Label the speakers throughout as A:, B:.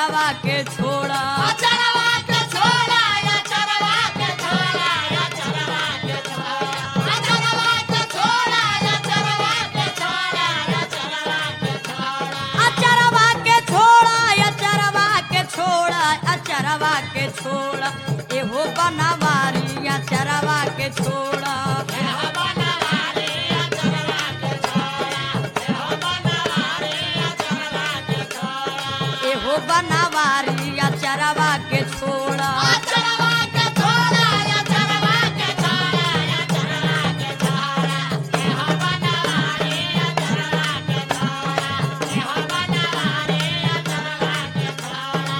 A: अचरवा के छोड़ा
B: अचरवा के छोड़ा अचरवा के छोड़ा अचरवा के छोड़ा अचरवा के छोड़ा अचरवा के छोड़ा अचरवा के छोड़ा
A: अचरवा के छोड़ा अचरवा के छोड़ा एहो बनवारी अचरवा के छोड़ा एहो बनवारी अचरवा के छोड़ा
B: अचरवा के छोड़ा अचरवा के छोड़ा अचरवा के छोड़ा एहो बनवारी अचरवा के छोड़ा एहो बनवारी अचरवा के छोड़ा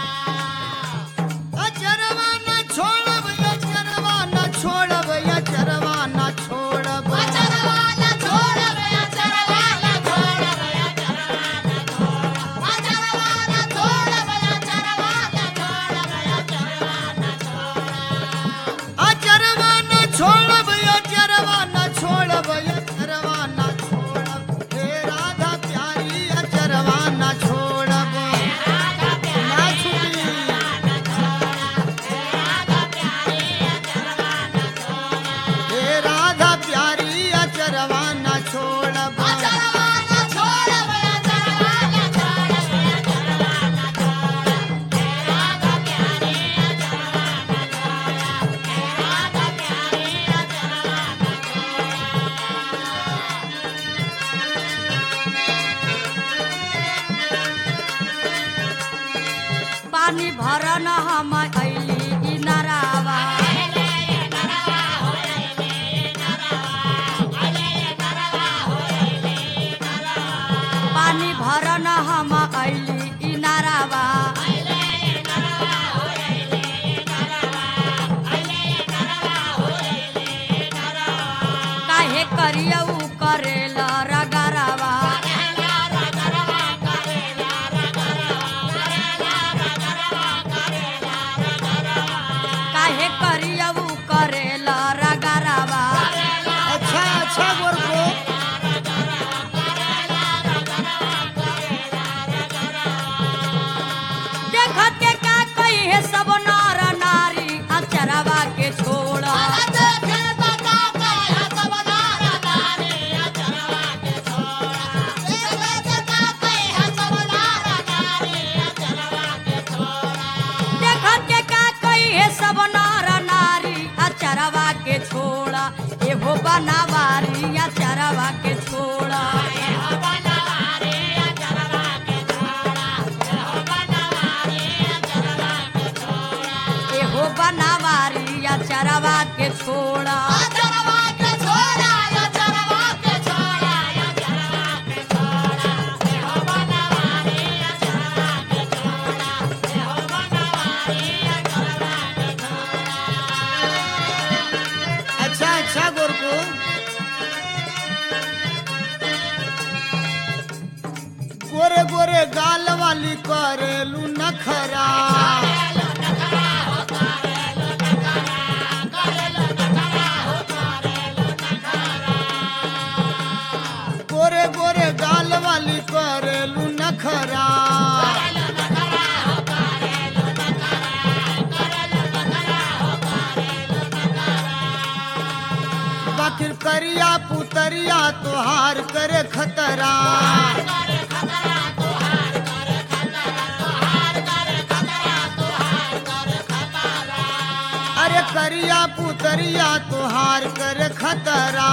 C: अचरवा न छोड़ब अचरवा न छोड़ब अचरवा न छोड़ब
B: अचरवा न छोड़ब अचरवा न छोड़ब अचरवा न छोड़ब अचरवा न छोड़ब अचरवा न छोड़ब अचरवा न छोड़ब
C: अचरवा न छोड़ब अचरवा न छोड़ब अचरवा न छोड़ब हे राधा प्यारी अचरवा न छोड़ब ना छूटी हे राधा प्यारी अचरवा न छोड़ब
B: अचरवा न छोड़ब अचरवा न छोड़ब अचरवा न छोड़ब हे राधा प्यारी अचरवा न छोड़ब हे राधा प्यारी अचरवा न
A: पानी भरन हम अइली ई नरावा पानी भरन हम अइली ई नरावा काहे करियऊ करेला रगरवा काहे करियऊ करेला रगरवा
C: अच्छा अच्छा गोरको
A: देखत के का कही है सब नर नारी अचरवा के छोड़ा
B: देखे बता कहे सब नारा नारी अचरवा के छोड़ा देखे बता कहे सब नारा नारी अचरवा के छोड़ा
A: देखत के का कही है सब नर नारी अचरवा के छोड़ा एहो बनवारी अचरवा के छोड़ा
B: एहो बनवारी अचरवा के छोड़ा एहो बनवारी अचरवा के छोड़ा
A: एहो बनवारी अचरवा के छोड़ा
B: अचरवा के छोड़ा अचरवा के छोड़ा अचरवा के छोड़ा एहो बनवारी अचरवा के छोड़ा एहो बनवारी अचरवा के छोड़ा
C: अच्छा अच्छा गोरको गोरे गोरे गाल वाली करेलू नखरा गोरे गोरे गाल वाली करेलू नखरा बाकिर करिया पुतरिया तोहार करे खतरा अरे करिया पुतरिया तोहार करे खतरा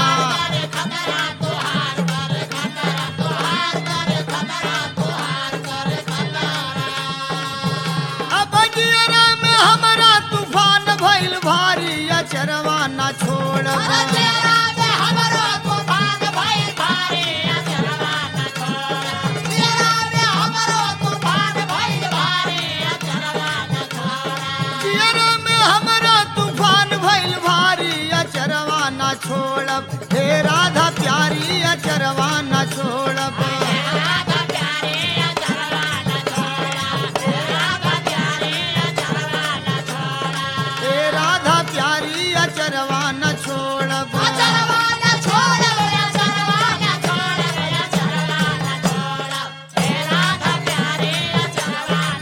C: अब जियरा में हमारा तूफान भइल भारी अचरवा न छोड़ब
B: तेरा में हमरो तूफान भइल भारी अचरवा न छोड़ब तेरा में हमरो तूफान भइल भारी अचरवा न छोड़ब
C: जियरा में हमारा तूफान भइल भारी अचरवा न छोड़ब हे राधा प्यारी अचरवा न छोड़ब
B: राधा प्यारे अचरवा न छोड़ब राधा प्यारे अचरवा न छोड़ब
C: हे राधा प्यारी अचरवा न छोड़ब
B: अचरवा न छोड़ब अचरवा न छोड़ब अचरवा न छोड़ब हे राधा प्यारे अचरवा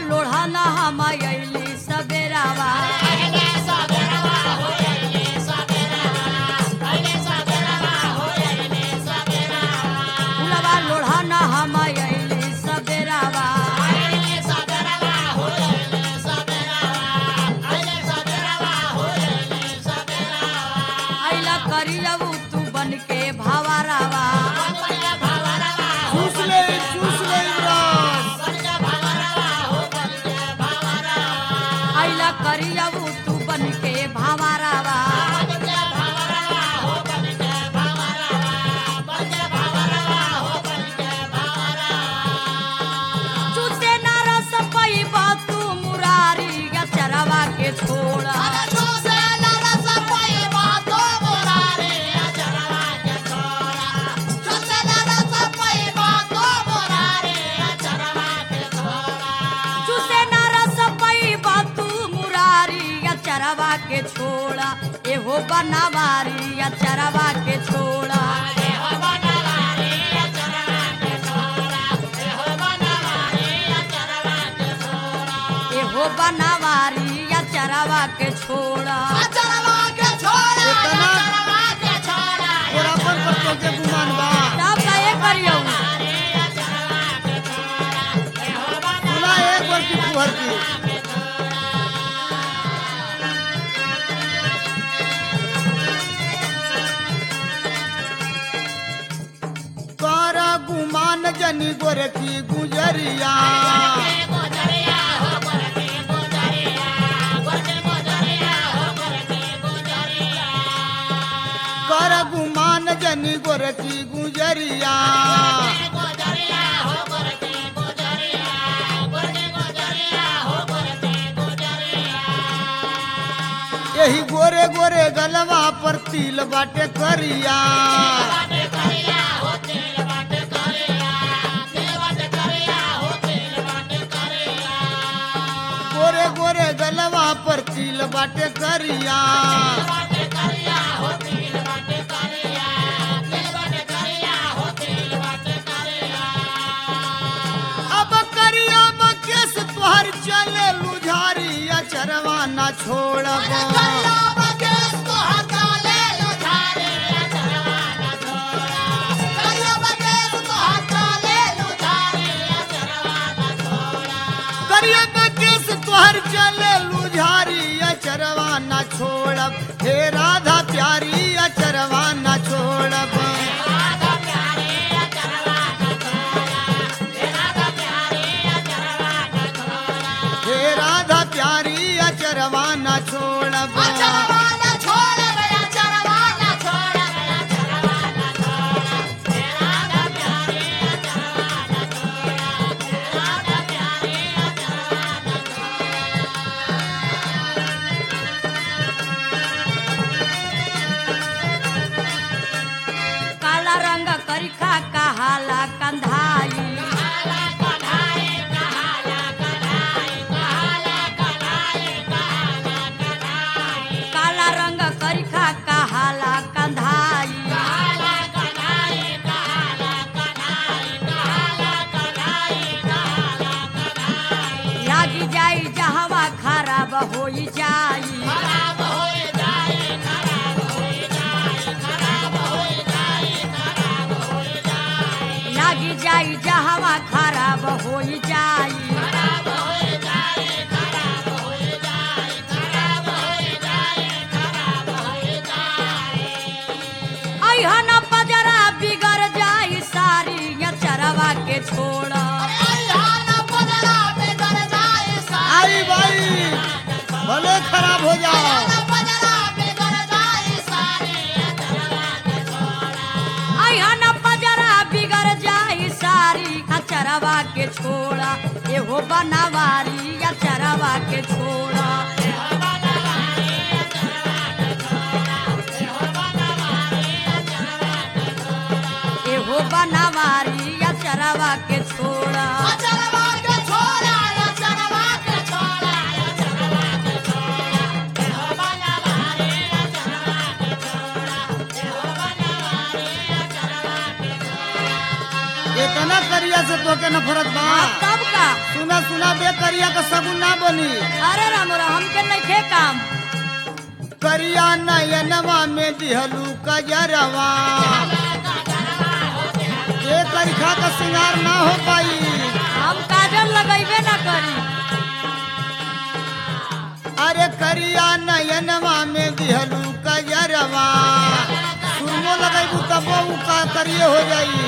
A: लोढ़ा न हम अइली सबेरावा
B: अइले सबेरवा हो अइले सबेरवा अइले सबेरवा हो अइले सबेरवा
A: फुलवा लोढ़ा न हम अइली सबेरावा
B: अइले सबेरवा हो अइले सबेरवा अइले सबेरवा हो अइले सबेरवा
A: अइला करियऊ तू बन के भावारावा
B: बनके भावरवा
C: चूस ले इमरान।
B: बनके भावरवा हो बनके भावरवा
A: अइला करियऊ तू बन के भावारावा
B: बनके भावरवा हो बनके भावरवा बनके भावरवा हो बनके भावरवा
A: चूसे ना रस पैबा तू मुरारी अचरवा के छोड़ा
B: अरे चूसे लरस पैबा तो मुरारी अचरवा के छोड़ा चूसे लरस पैबा तो मुरारी अचरवा के छोड़ा
A: चूसे ना रस पैबा तू मुरारी अचरवा के छोड़ा एहो बनावारी अचरवा के छोड़ा
B: ए हो बनवारी अचरवा के छोड़ा ए हो बनवारी अचरवा के छोड़ा
A: एहो बनावारी अचरवा के छोड़ा
B: अचरवा के छोड़ा
C: इतना-
B: अचरवा के छोड़ा
C: और अपन पत्तों के गुमान बा
A: तब कहे करियऊ
B: अरे अचरवा के छोड़ा ए हो
C: सुना एक बार की फुहर की कर गुमान जनी गोर की गुजरिया
B: गोजरिया हो गोरके गोजरिया गोरके गोजरिया हो गोरके गोजरिया
C: कर गुमान जनी गोर की गुजरिया
B: गोजरिया हो गोरके गोजरिया गोरके गोजरिया हो गोरके गोजरिया
C: यही गोरे गोरे गलवा पर तिल बाटे करिया
B: बाटे करिया हो तेल बाटे करिया तेल बाटे करिया हो तेल बाटे करिया
C: गोरे गोरे गलवा पर तिल बाटे करिया
B: बाटे करिया हो तेल बाटे करिया तेल बाटे करिया हो तेल बाटे करिया
C: अब करिया केस तुहर चले लुझारी अचरवा ना छोड़ब
B: करिया बकेस तो हटा ले लुझारे अचरवा ना छोड़ा करिया बकेस तो हटा ले लुझारे अचरवा ना छोड़ा
C: करिया केस तुहर चले लुझारी अचरवा ना छोड़ब हे राधा प्यारी अचरवा ना छोड़ब
B: राधा प्यारे अचरवा ना छोड़ा राधा प्यारे अचरवा ना छोड़ा
C: हे राधा प्यारी अचरवा ना छोड़ब
B: अचरवा ना छोड़ा अचरवा ना छोड़ा अचरवा ना छोड़ा राधा प्यारे अचरवा ना छोड़ा राधा प्यारे अचरवा ना
A: काला रंग करिखा कहाला कंधाई
B: कहाला कढ़ाई कहाला कढ़ाई कहाला कढ़ाई कहाला कढ़ाई
A: काला रंग करिखा कहाला कंधाई
B: कहाला कढ़ाई कहाला कढ़ाई कहाला कढ़ाई कहाला कढ़ाई
A: लागी जाई जहवा खराब होई जाई
B: खराब होए जाए खराब होए जाए खराब होए जाए खराब होए जाए
A: लागी जाई जहवा खराब होई जाई
B: खराब होए जाए खराब होए जाए खराब होए जाए खराब होए जाए
A: अइहन पजरा बिगड़ जाई सारी अचरवा के छोड़ा
C: आई भाई भले खराब हो जाओ
A: अइहन पजरा बिगड़ जाई सारी अचरवा के छोड़ा एहो बनावारी अचरवा के छोड़ा एहो बनावारी अचरवा के छोड़ा
C: इतना करिया से तो के नफरत बा
A: तब का
C: सुना सुना बे करिया का सगुन ना बनी।
A: अरे राम राम हमके नइखे काम
C: करिया नयनवा में दिहलू कजरवा, ये करिखा का श्रृंगार ना हो पाई।
A: हम काजल लगैबे ना करी
C: अरे करिया नयनवा में दिहलू कजरवा, सुरमो लगेबू तबो उ का करिए हो जाई।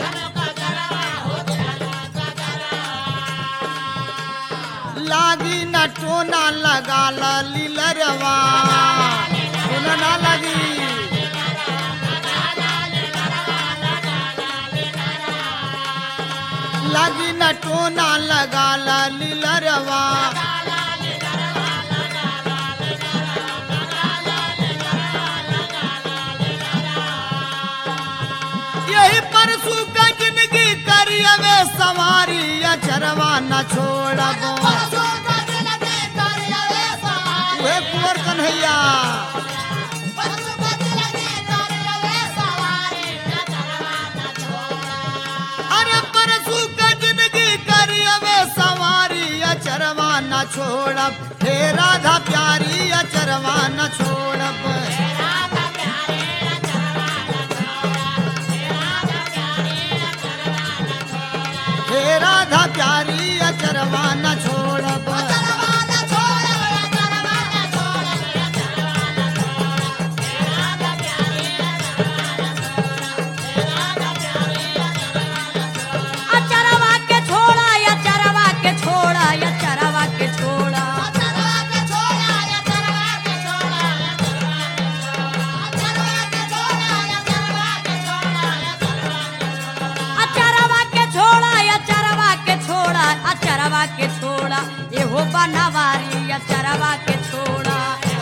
C: लागी न टोना लगा लीलरवा, टोना ना लगी। लागी न टोना लगा लीलरवा, यही परसू का जिंदगी करिया में सवारी अचरवा न छोड़बो। वे कुंवर कन्हैया अरे परसू का जिंदगी करिया में सवारी अचरवा न छोड़ब, हे राधा प्यारी अचरवा न छोड़ब। हे राधा प्यारी अचरवा न छोड़ब।
A: अचरवा के छोड़ा या चरवा के छोड़ा या चरवा के छोड़ा अचरवा के छोड़ा या चरवा के छोड़ा अचरवा के छोड़ा एहो बनवारी या चरवा के छोड़ा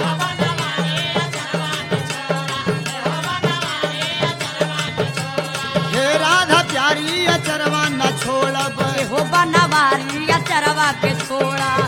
C: हे राधा प्यारी अचरवा न छोड़ब।
A: एहो बनवारी या चरवा के छोड़ा